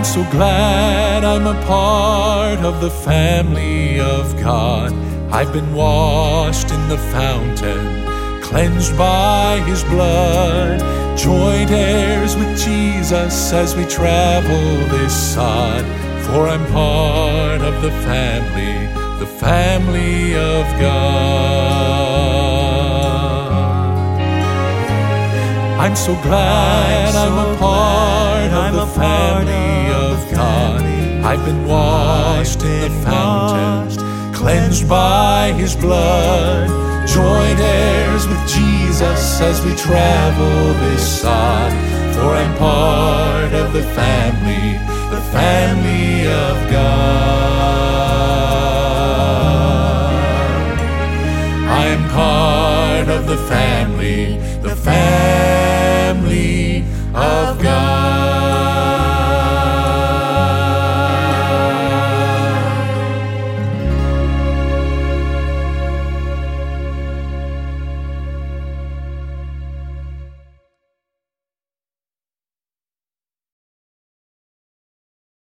I'm so glad I'm a part of the family of God. I've been washed in the fountain, cleansed by His blood, joint heirs with Jesus as we travel this sod. For I'm part of the family of God. I'm so glad I'm a part of the family of God. I've been washed in the fountain, cleansed by His blood, joint heirs with Jesus as we travel this sod. For I'm part of the family of God. I'm part of the family